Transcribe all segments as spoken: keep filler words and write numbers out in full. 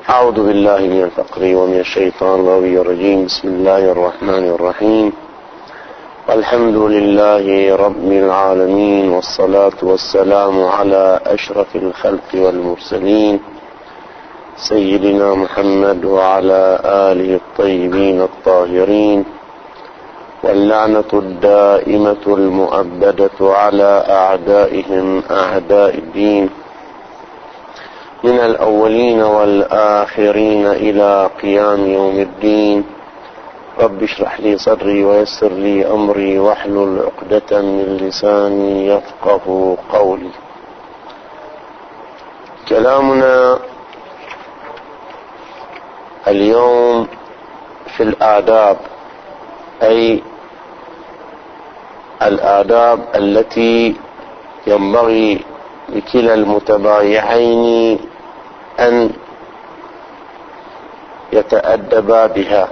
أعوذ بالله من الفقر ومن الشيطان الرجيم. بسم الله الرحمن الرحيم. الحمد لله رب العالمين، والصلاة والسلام على أشرف الخلق والمرسلين سيدنا محمد وعلى آله الطيبين الطاهرين، واللعنة الدائمة المؤبدة على أعدائهم أعداء الدين من الأولين والآخرين إلى قيام يوم الدين. رب اشرح لي صدري ويسر لي أمري واحلل عقدة من لساني يفقه قولي. كلامنا اليوم في الآداب، أي الآداب التي ينبغي لكلا المتبايعين أن يتأدبا بها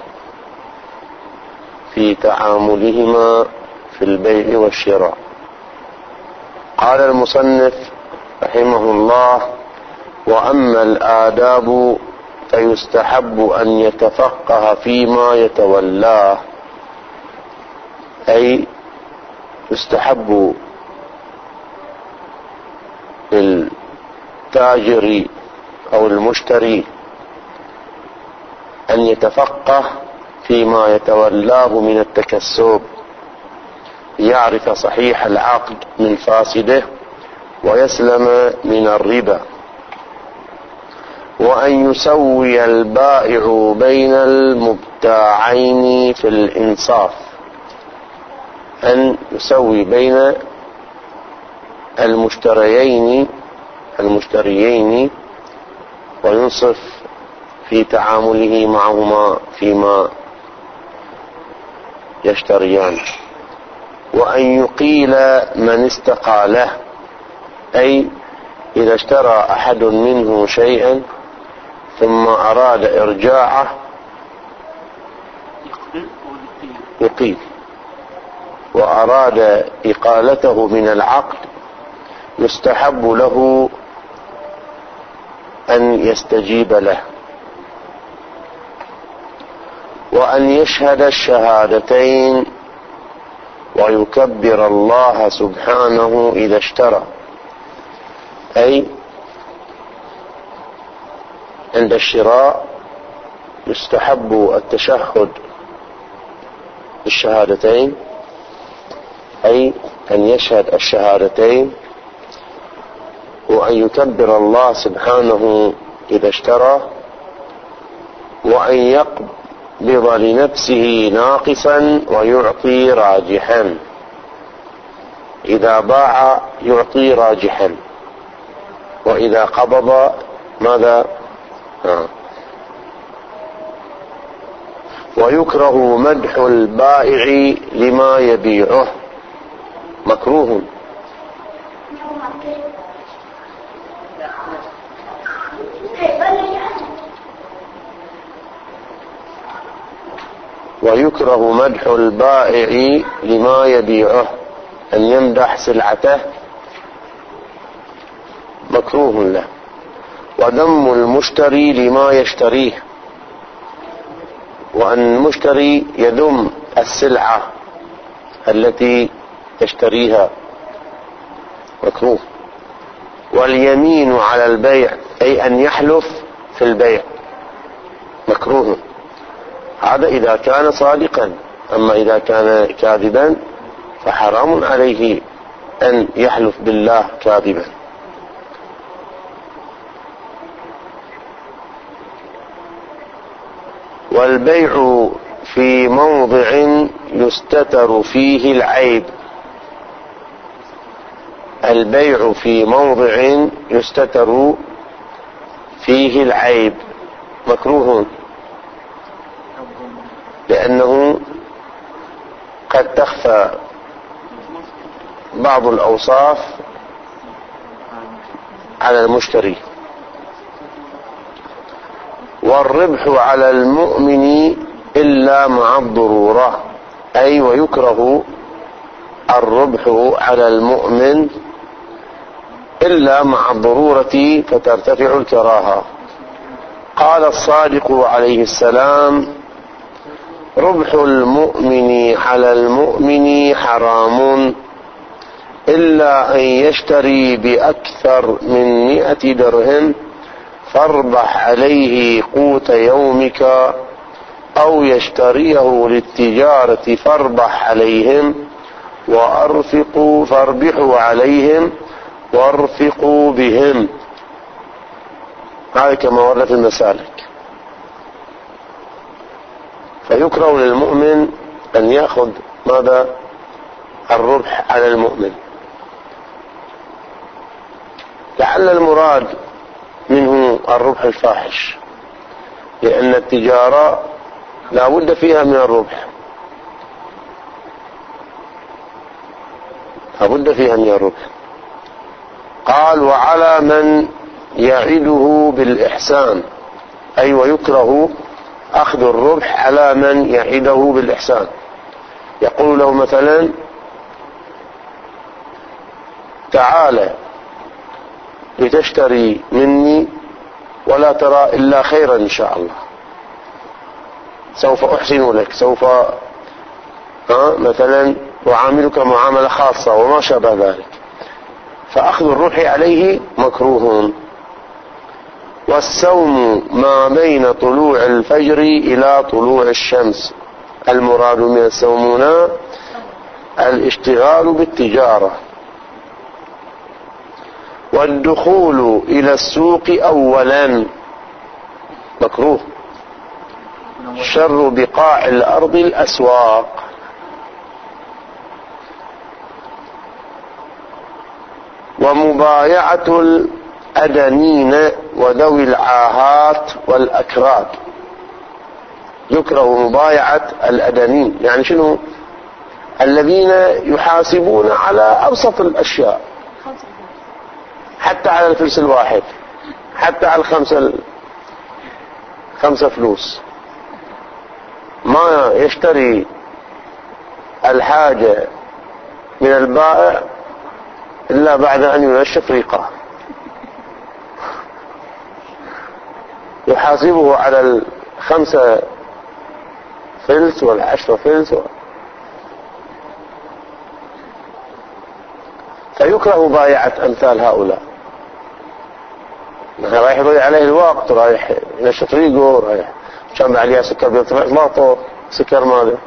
في تعاملهما في البيع والشراء. قال المصنف رحمه الله: وأما الآداب فيستحب أن يتفقه فيما يتولاه، أي يستحب للتاجر أو المشتري أن يتفقه فيما يتولاه من التكسب، يعرف صحيح العقد من فاسده ويسلم من الربا، وأن يسوي البائع بين المبتاعين في الإنصاف، أن يسوي بين المشتريين المشتريين وينصف في تعامله معهما فيما يشتريان، وأن يقيل من استقاله، أي إذا اشترى أحد منه شيئا ثم أراد إرجاعه يقيل، وأراد إقالته من العقد يستحب له أن يستجيب له، وأن يشهد الشهادتين ويكبر الله سبحانه إذا اشترى، أي عند الشراء يستحب التشهد بالشهادتين، أي أن يشهد الشهادتين، وأن يكبر الله سبحانه إذا اشترى، وأن يقبض لنفسه ناقصا ويعطي راجحا. إذا باع يعطي راجحا، وإذا قبض ماذا؟ آه. ويكره مدح البائع لما يبيعه، مكروه. ويكره مدح البائع لما يبيعه، أن يمدح سلعته مكروه له. وذم المشتري لما يشتريه، وأن المشتري يذم السلعة التي يشتريها مكروه. واليمين على البيع، أي أن يحلف في البيع مكروه، هذا إذا كان صادقا، أما إذا كان كاذبا فحرام عليه أن يحلف بالله كاذبا. والبيع في موضع يستتر فيه العيب، البيع في موضع يستتر فيه العيب مكروه، لأنه قد تخفى بعض الأوصاف على المشتري. والربح على المؤمن إلا مع الضرورة، أي ويكره الربح على المؤمن إلا مع الضرورة فترتفع الكراهة. قال الصادق عليه السلام: ربح المؤمن على المؤمن حرام إلا أن يشتري بأكثر من مئة درهم فاربح عليه قوت يومك، أو يشتريه للتجارة فاربح عليهم وأرفقوا فاربحوا عليهم وارفقوا بهم. هذا كما ورد في المسالك. فيكره للمؤمن أن يأخذ ماذا؟ الربح على المؤمن. لعل المراد منه الربح الفاحش، لأن التجارة لا بد فيها من الربح، لا بد فيها من الربح. قال: وعلى من يعده بالإحسان، أي ويكره أخذ الربح على من يعده بالإحسان. يقول له مثلا: تعال لتشتري مني ولا ترى إلا خيرا إن شاء الله، سوف أحسن لك، سوف ها مثلا أعاملك معاملة خاصة وما شابه ذلك. فأخذ الربح عليه مكروه. والسوم ما بين طلوع الفجر إلى طلوع الشمس. المراد من السوم هنا الاشتغال بالتجارة. والدخول إلى السوق أولا مكروه. شر بقاع الأرض الأسواق. ومبايعة الأدنين وذوي العاهات والأكراد. يكره مبايعة الأدنين، يعني شنو؟ الذين يحاسبون على أبسط الأشياء، حتى على الفلس الواحد، حتى على الخمسة خمسة فلوس. ما يشتري الحاجة من البائع إلا بعد أن ينشف ريقه، يحاسبه على الخمسة فلس والعشرة فلس. فيكره مبايعة أمثال هؤلاء. مثلا رايح يضيع عليه الوقت، رايح ينشف ريقه، رايح شامع عليها سكر بيطلع ضغطه سكر ماله.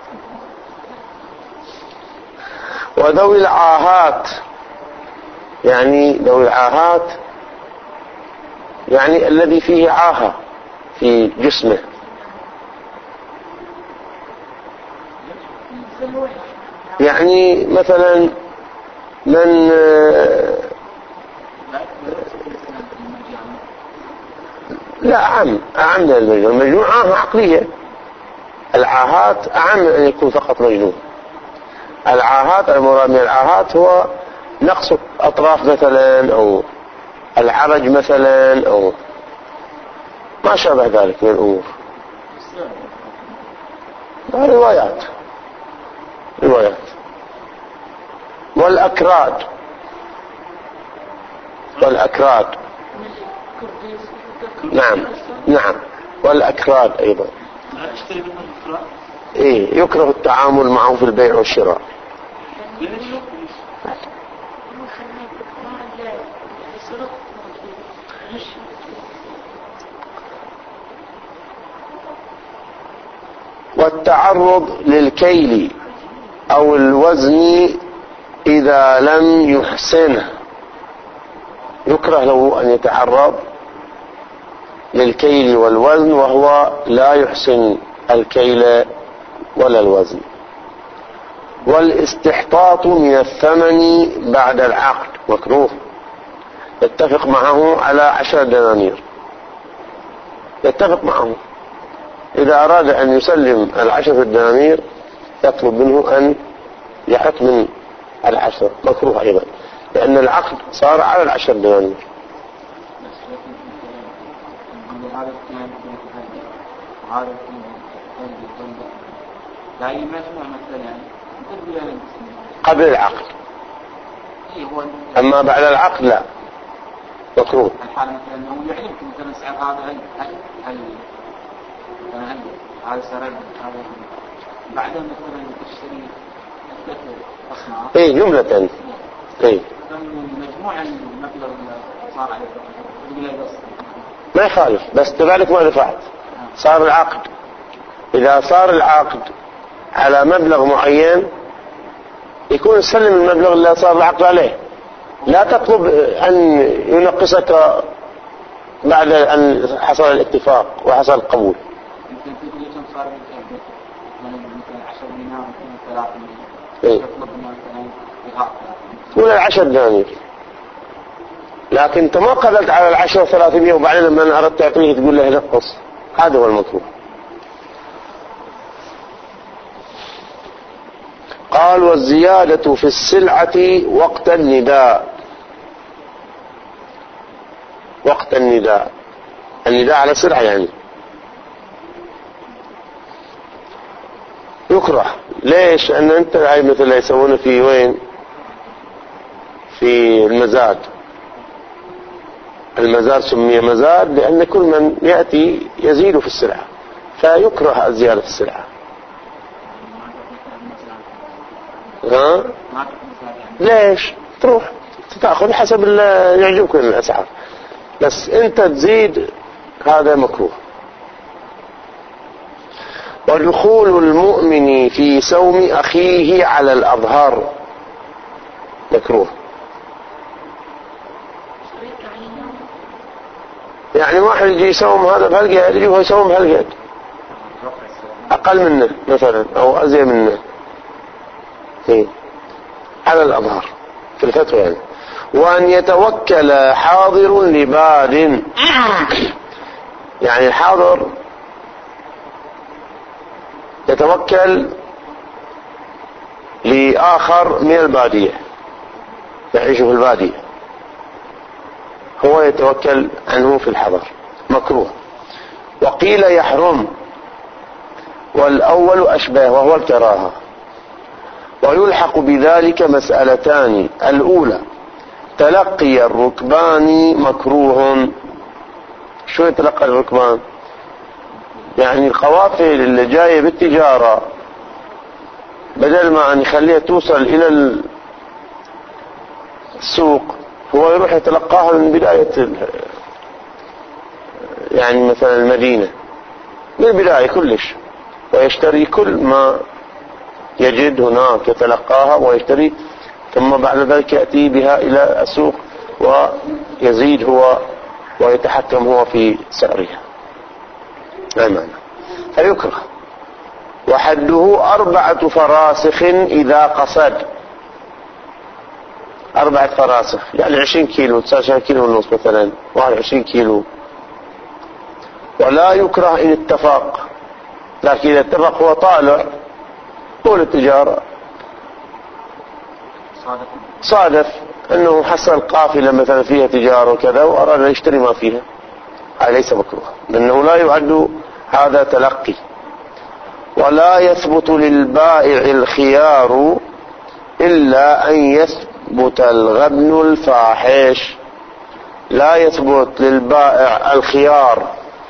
وذوي العاهات، يعني ذوي العاهات يعني الذي فيه عاهة في جسمه، يعني مثلا من لا أعم أعم من المجنون. المجنون عاهة عقلية، العاهات أعم من أن يكون فقط مجنون. العاهات، المراد من العاهات هو نقص أطراف مثلا، أو العرج مثلا، أو ما شابه ذلك من الأمور. روايات روايات والأكراد والأكراد نعم نعم والأكراد أيضا. إيه، يكره التعامل معه في البيع والشراء. والتعرض للكيل أو الوزن إذا لم يحسنه. يكره له أن يتعرض للكيل والوزن وهو لا يحسن الكيل ولا الوزن. والاستحطاط من الثمن بعد العقد مكروه. يتفق معه على عشر دنانير، يتفق معه إذا أراد أن يسلم العشر الدنانير يطلب منه أن يحط من العشر، مكروه أيضا، لأن العقد صار على العشر دنانير. قبل العقد، أما بعد العقد لا. مكروه. الحال مثلا أنه يعلمك مثلا سعر هذا هل هل هل هل هذا سعر هذا بعدين مثلا تشتري عدة أصناف. إيه جملة. إيه. مجموع المبلغ اللي صار عليه ما يخالف، بس كذلك ما دفعت. صار العقد، إذا صار العقد على مبلغ معين يكون سلم المبلغ اللي صار العقد عليه، لا تطلب أن ينقصك بعد أن حصل الاتفاق وحصل القبول. يمكن تدري كم صار مثلا عشر دينار مثلا ثلاثة إيه. يطلب مثلا إغاثة ولا العشر دنانير، لكن أنت ما قبلت على العشر ثلاثمية وبعدين لما أردت تعطيه تقول له نقص، هذا هو المطلوب. قال والزيادة في السلعة وقت النداء. وقت النداء، النداء على سلعة يعني يكره. ليش؟ أن أنت هاي مثل اللي يسوونه في وين، في المزاد. المزاد سمي مزاد لأن كل من يأتي يزيد في السلعة، فيكره الزيادة في السلعة. ها؟ ليش؟ تروح تأخذ حسب اللي يعجبك من الأسعار، بس أنت تزيد هذا مكروه. ودخول المؤمن في سوم أخيه على الأظهار مكروه. يعني واحد يجي يسوم هذا بهالقد يجي هو يسوم بهالقد أقل منه مثلا أو أزيد منه، إيه؟ على الأظهار في الفتوى يعني. وأن يتوكل حاضر لباد، يعني الحاضر يتوكل لآخر من البادية يعيش في البادية، هو يتوكل عنه في الحضر، مكروه. وقيل يحرم، والأول أشبه وهو الكراهة. ويلحق بذلك مسألتان: الأولى تلقي الركبان مكروه. شو يتلقى الركبان؟ يعني القوافل اللي جاية بالتجارة بدل ما أن يخليها توصل إلى السوق هو يروح يتلقاها من بداية يعني مثلا المدينة من البداية كلش، ويشتري كل ما يجد هناك يتلقاها ويشتري، ثم بعد ذلك يأتي بها إلى السوق ويزيد هو ويتحكم هو في سعرها. لا معنى، فيكره. وحده أربعة فراسخ إذا قصد. أربعة فراسخ يعني عشرين كيلو، تسعة كيلو ونص مثلا، واحد وعشرين كيلو. ولا يكره إن اتفق، لكن إذا اتفق هو طالع طول التجارة صادف أنه حصل قافلة مثلا فيها تجارة وكذا وأراد أن يشتري ما فيها، هذا ليس مكروه لأنه لا يعد هذا تلقي. ولا يثبت للبائع الخيار إلا أن يثبت الغبن الفاحش. لا يثبت للبائع الخيار.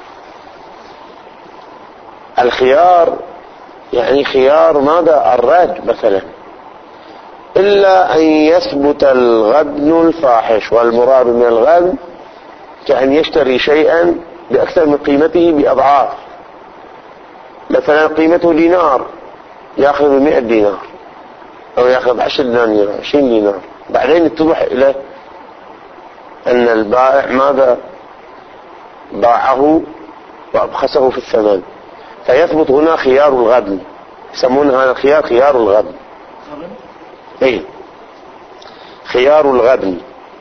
الخيار يعني خيار ماذا؟ الرد مثلا، إلا أن يثبت الغبن الفاحش. والمراد من الغبن كأن يشتري شيئا بأكثر من قيمته بأضعاف، مثلا قيمته دينار يأخذ بمئة دينار أو يأخذ عشر دنانير عشرين دينار، بعدين يتضح إليه أن البائع ماذا؟ باعه وأبخسه في الثمن، فيثبت هنا خيار الغبن. يسمون هذا الخيار خيار الغبن. ايه خيار الغبن.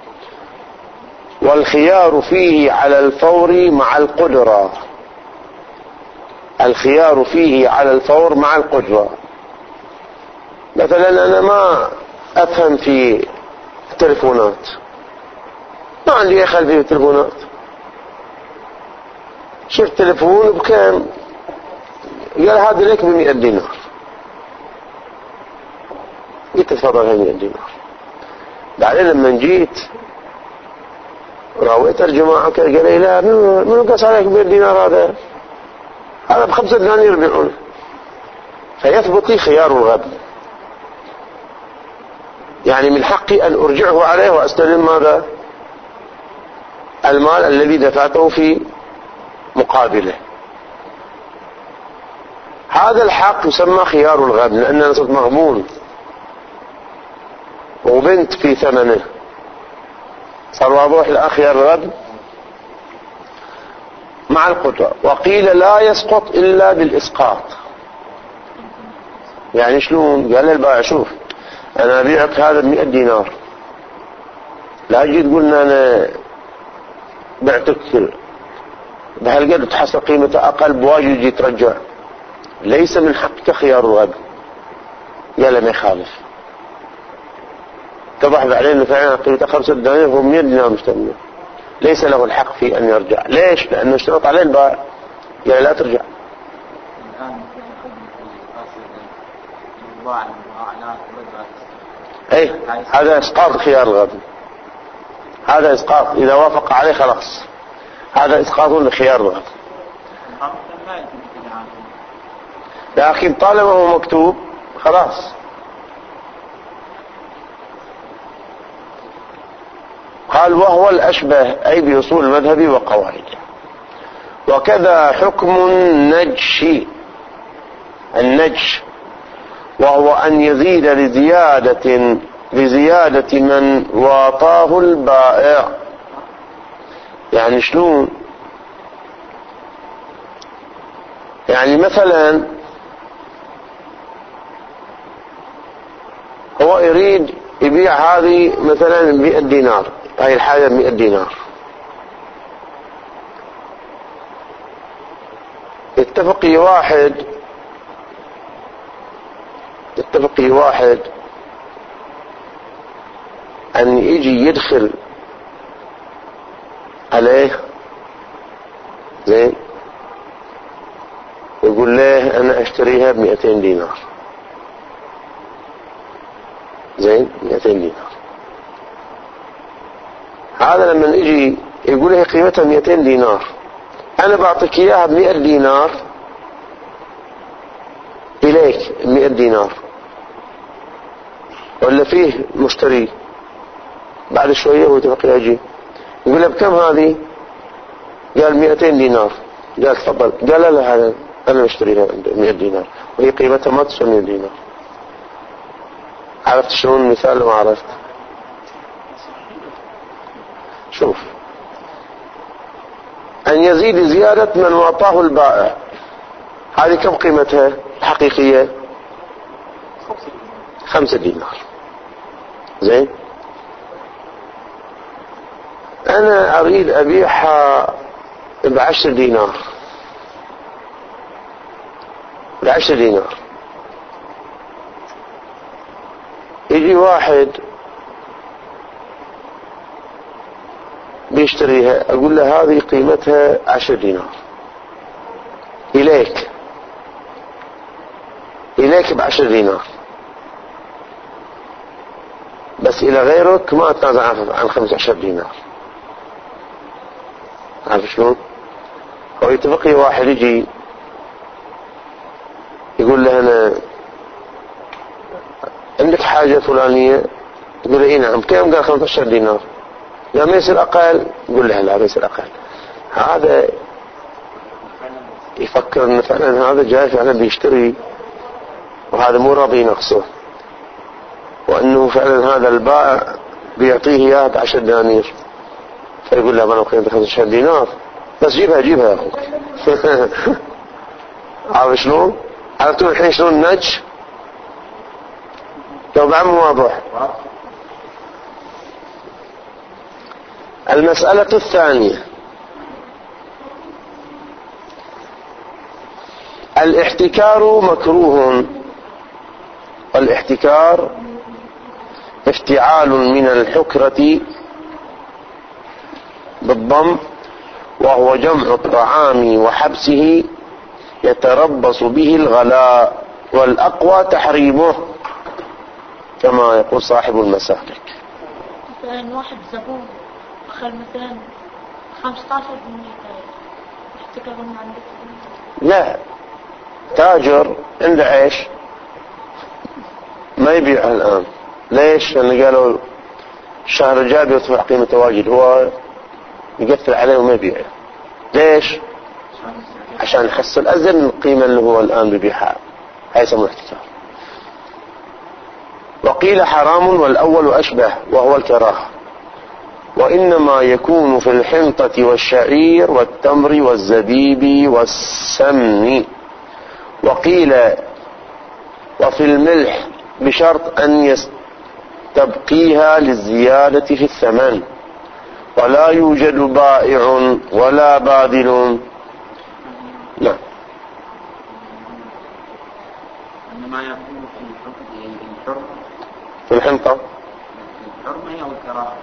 والخيار فيه على الفور مع القدرة. الخيار فيه على الفور مع القدرة. مثلا أنا ما أفهم في التلفونات، ما عندي أخل في التلفونات، شفت تلفون بكام؟ قال هذا لك بمئة دينار، قلت تفضل هاي مئة دينار. بعدين لما جيت راويت الجماعة قال لي لا منو قاس عليك مئة دينار هذا هذا بخمسة دنانير يبيعونه. فيثبت لي خيار الغبن، يعني من حقي أن أرجعه عليه وأستلم ماذا؟ المال الذي دفعته في مقابله. هذا الحق يسمى خيار الغبن، لأن أنا صرت مغبون وبنت في ثمنه، صار واضح الآن خيار الغبن مع القدرة. وقيل لا يسقط إلا بالإسقاط. يعني شلون؟ قال البائع شوف أنا أبيعك هذا بمئة دينار، لا تجي تقولنا أنا بعتك بهالقد تحصل قيمته أقل بواجد يجي ترجع، ليس من حقك خيار الغبن. قال ما يخالف، اتضح بعدين أنه فعلا قيمته خمسة دنانير هو مئة دينار مستمر، ليس له الحق في أن يرجع. ليش؟ لأنه اشترط عليه البائع قال لا ترجع. اي هذا اسقاط خيار الغبن، هذا اسقاط اذا وافق عليه خلاص، هذا اسقاط لخيار الغبن. لكن طالما هو مكتوب خلاص. قال وهو الاشبه اي باصول المذهب وقواعده. وكذا حكم النجش، النجش وهو أن يزيد لزيادة لزيادة من واطاه البائع. يعني شلون؟ يعني مثلا هو يريد يبيع هذه مثلا مئة دينار، هاي الحاجة مئة دينار، اتفقي واحد اتفقي واحد أن يجي يدخل عليه زين ويقول له أنا أشتريها بمئتين دينار، زين مئتين دينار. هذا لما يجي يقول له قيمتها مئتين دينار، أنا بعطيك إياها بمئة دينار إليك مئة دينار، ولا فيه مشتري بعد شوية هو يتفق يجي يقول له بكم هذه؟ قال مئتين دينار. قال تفضل. قال لا هذا أنا مشتريها مئة دينار وهي قيمتها ما تسوى مئة دينار. عرفت شلون المثال؟ ما عرفت. شوف، أن يزيد زيادة من وطاه البائع، هذه كم قيمتها الحقيقية؟ خمسة دينار. زين، أنا أريد أبيعها بعشر دينار، بعشر دينار. يجي واحد بيشتريها، أقول له هذه قيمتها عشر دينار إليك، إليك بعشر دينار، بس إلى غيرك ما أتنازع عن خمسة عشر دينار. عارف شلون؟ هو يتفقي واحد يجي يقول له أنا عندك حاجة فلانية، يقول له إيه نعم. كم؟ قال خمسة عشر دينار. لا ما يصير أقل؟ يقول له لا ما يصير أقل. هذا يفكر أن فعلا هذا جاي فعلا بيشتري وهذا مو راضي نقصه، وأنه فعلا هذا البائع بيعطيه إياه بعشر دنانير، فيقول له أنا قيمتها خمسة عشر دينار، بس جيبها جيبها يا أخوك. عارف شلون؟ عرفتوا الحين شلون النج؟ لو بعم واضح. المسألة الثانية الاحتكار مكروه. والاحتكار افتعال من الحكرة بالضم، وهو جمع الطعام وحبسه يتربص به الغلاء، والأقوى تحريمه كما يقول صاحب المسالك. مثلا واحد زبون أخذ مثلا خمسة عشر بالمئة احتكار من عندك. لا، تاجر عنده عيش ما يبيعها الآن. ليش؟ لأن قالوا الشهر الجاي بيرتفع قيمته واجد، هو يقفل عليه وما يبيعه. ليش؟ عشان يحصل أزيد من القيمة اللي هو الآن بيبيعها. هاي يسمونه احتكار. وقيل حرام والأول أشبه وهو الكراهة، وإنما يكون في الحنطة والشعير والتمر والزبيب والسمن. وقيل وفي الملح بشرط أن يستبقيها للزيادة في الثمن، ولا يوجد بائع ولا بادل. لا، إنما يكون في الحرمة في الحنطة الحرمة أو الكراهة.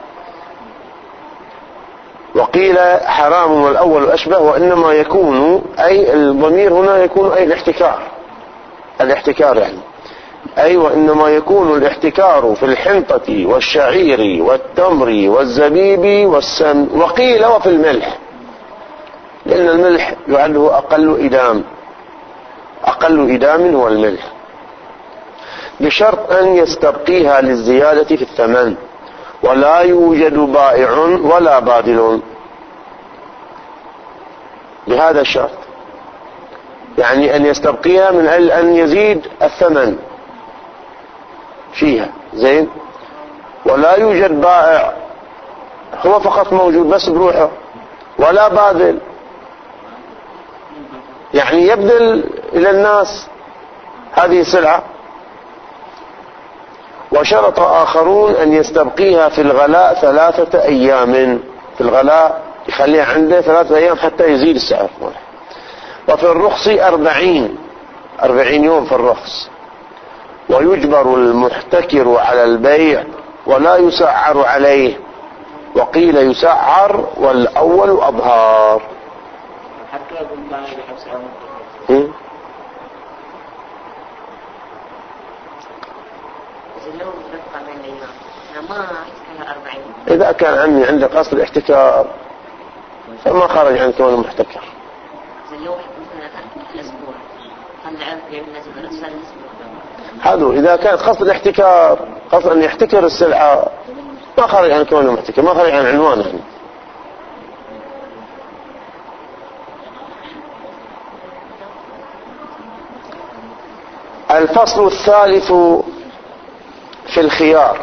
وقيل حرام والأول أشبه، وإنما يكون أي الضمير هنا يكون أي الاحتكار، الاحتكار يعني أي وإنما يكون الاحتكار في الحنطة والشعير والتمر والزبيب والسمن. وقيل وفي الملح، لأن الملح يعده أقل إدام، أقل إدام هو الملح، بشرط أن يستبقيها للزيادة في الثمن، ولا يوجد بائع ولا بادل. بهذا الشرط يعني أن يستبقيها من أجل أن يزيد الثمن فيها زين، ولا يوجد بائع، هو فقط موجود بس بروحه، ولا بادل يعني يبذل إلى الناس هذه السلعة. وشرط آخرون أن يستبقيها في الغلاء ثلاثة أيام، في الغلاء يخليها عنده ثلاثة أيام حتى يزيد السعر. وفي الرخص أربعين أربعين يوم في الرخص. ويجبر المحتكر على البيع ولا يسعر عليه، وقيل يسعر والأول أظهار. حتى يكون ما يحب سعر إذا كان عمي عنده قصد الاحتكار فما خرج عن كونه محتكر. هذا إذا كان قصد الاحتكار، قصد أن يحتكر السلعة، ما خرج عن كونه محتكر، ما خرج عن عنوانه يعني. الفصل الثالث في الخيار،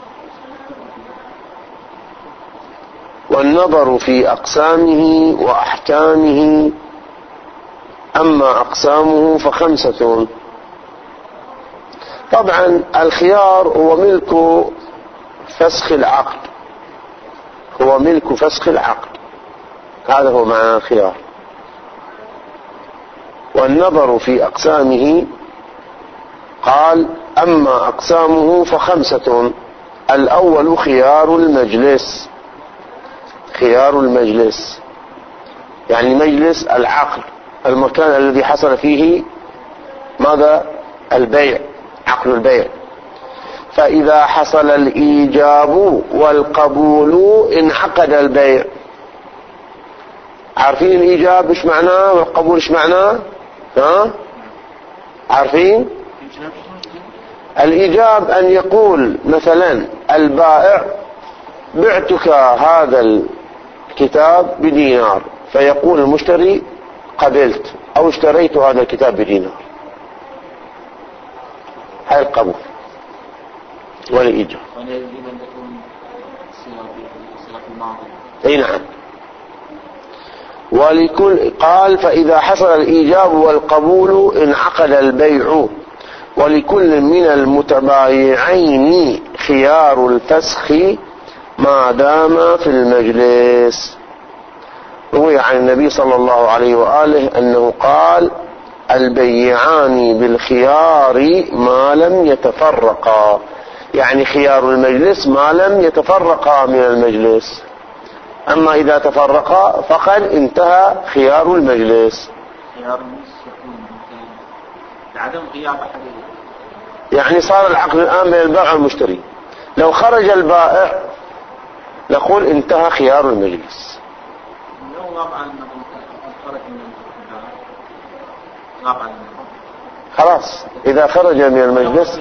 والنظر في أقسامه وأحكامه. أما أقسامه فخمسة. طبعا الخيار هو ملك فسخ العقد، هو ملك فسخ العقد، هذا هو معنى الخيار. والنظر في أقسامه قال أما أقسامه فخمسة. الأول خيار المجلس، خيار المجلس يعني مجلس العقد، المكان الذي حصل فيه ماذا؟ البيع، عقد البيع. فإذا حصل الإيجاب والقبول انعقد البيع. عارفين الإيجاب إيش معناه والقبول إيش معناه؟ ها؟ عارفين؟ الإيجاب أن يقول مثلا البائع بعتك هذا الكتاب بدينار، فيقول المشتري قبلت أو اشتريت هذا الكتاب بدينار. هاي القبول والإيجاب. أي نعم. ولكل قال فإذا حصل الإيجاب والقبول انعقد البيع، ولكل من المتبايعين خيار الفسخ ما دام في المجلس. روي عن النبي صلى الله عليه وآله أنه قال البيعان بالخيار ما لم يتفرقا، يعني خيار المجلس ما لم يتفرقا من المجلس، أما إذا تفرقا فقد انتهى خيار المجلس. خيار المجلس يكون لعدم غياب أحد، يعني صار العقد الآن بين البائع والمشتري، لو خرج البائع نقول انتهى خيار المجلس. لو غاب عن النظام خرج من الدار غاب عن النظام خلاص إذا خرج من المجلس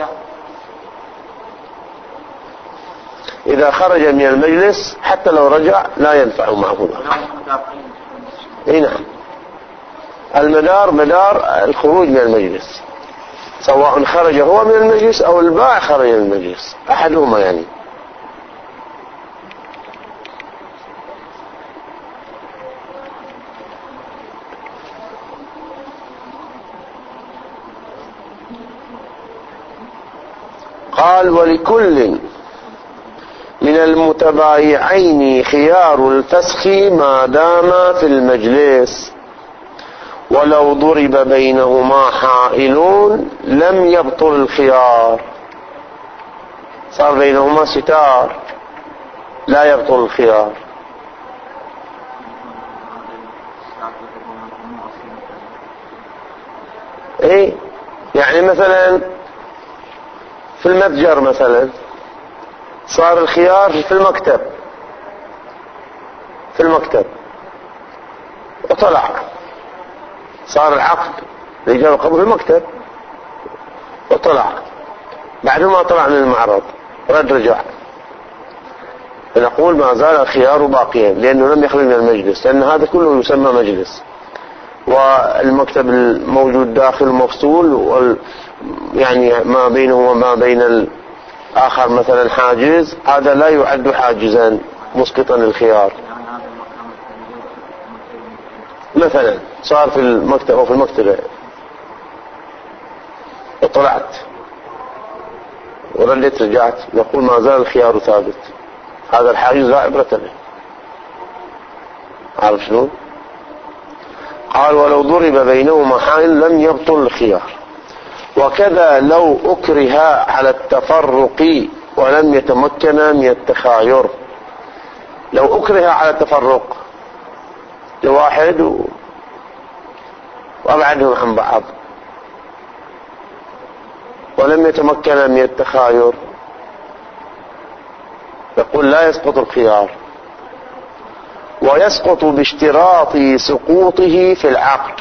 إذا خرج من المجلس حتى لو رجع لا ينفع معه. اي نعم، المدار مدار الخروج من المجلس، سواء خرج هو من المجلس أو البائع خرج من المجلس، أحدهما يعني. قال ولكل من المتبايعين خيار الفسخ ما دام في المجلس، ولو ضرب بينهما حائل لم يبطل الخيار. صار بينهما ستار لا يبطل الخيار. ايه يعني مثلا في المتجر مثلا صار الخيار في المكتب في المكتب وطلع، صار العقد الإيجار والقبول في المكتب وطلع، بعد ما طلع من المعرض رد رجع، نقول ما زال الخيار باقيا لأنه لم يخرج من المجلس، لأن هذا كله يسمى مجلس، والمكتب الموجود داخل مفصول، وال يعني ما بينه وما بين الآخر مثلا حاجز، هذا لا يعد حاجزا مسقطا الخيار. مثلا صار في المكتب أو في المكتبة وطلعت وردت رجعت، نقول ما زال الخيار ثابت، هذا الحاجز لا عبرة به. عارف شنو؟ قال ولو ضرب بينهما حائل لم يبطل الخيار. وكذا لو أكره على التفرق ولم يتمكن من التخاير. لو أكره على التفرق لواحد وأبعدهم عن بعض ولم يتمكن من التخاير، يقول لا يسقط الخيار، ويسقط باشتراط سقوطه في العقد.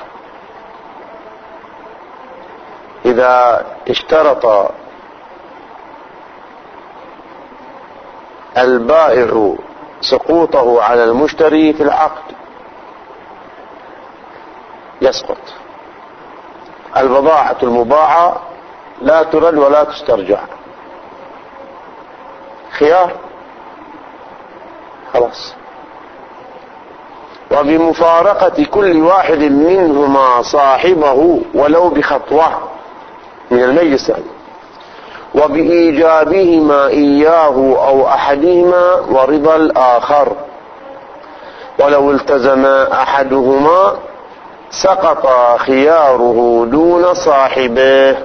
إذا اشترط البائع سقوطه على المشتري في العقد يسقط. البضاعة المباعة لا ترد ولا تسترجع، خيار خلاص. وبمفارقة كل واحد منهما صاحبه ولو بخطوة من المجلس يعني، وبإيجابهما إياه أو أحدهما ورضا الآخر، ولو التزم أحدهما سقط خياره دون صاحبه،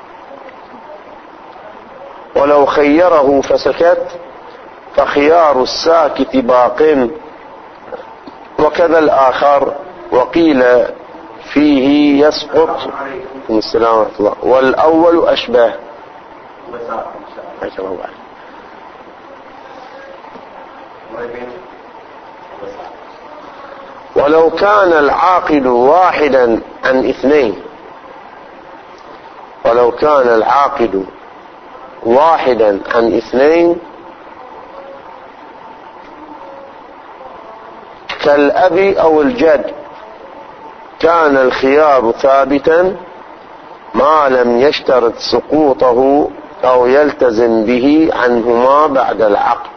ولو خيره فسكت فخيار الساكت باق، وكذا الآخر. وقيل فيه يسقط السلام ورحمة الله، والأول أشبه. ولو كان العاقد واحدا عن اثنين ولو كان العاقد واحدا عن اثنين كالأب أو الجد كان الخيار ثابتا ما لم يشترط سقوطه أو يلتزم به عنهما بعد العقد،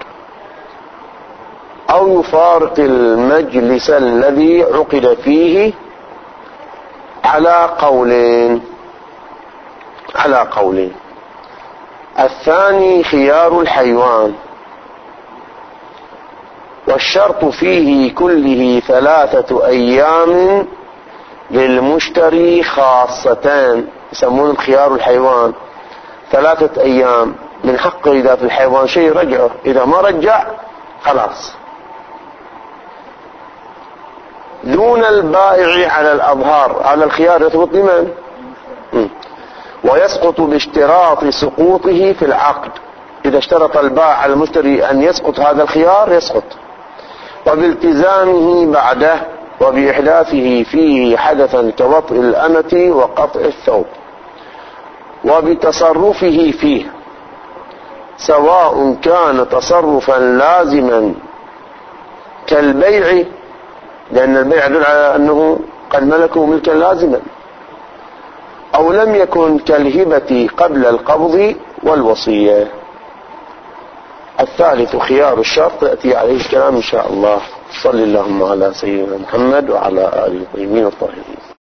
أو يفارق المجلس الذي عقد فيه على قولين على قولين الثاني خيار الحيوان، والشرط فيه كله ثلاثة أيام للمشتري خاصتان، يسمون خيار الحيوان ثلاثة أيام، من حقه إذا في الحيوان شيء رجعه، إذا ما رجع خلاص. دون البائع على الأظهار، على الخيار يثبت لمن؟ ويسقط باشتراط سقوطه في العقد، إذا اشترط البائع على المشتري أن يسقط هذا الخيار يسقط، وبالتزامه بعده وبإحداثه فيه حدثا كوطئ الأمة وقطع الثوب، وبتصرفه فيه سواء كان تصرفا لازما كالبيع، لأن البيع يدل على أنه قد ملكه ملكا لازما، أو لم يكن كالهبة قبل القبض والوصية. الثالث خيار الشرط يأتي عليه الكلام إن شاء الله. صلى اللهم على سيدنا محمد وعلى آله الطيبين الطاهرين.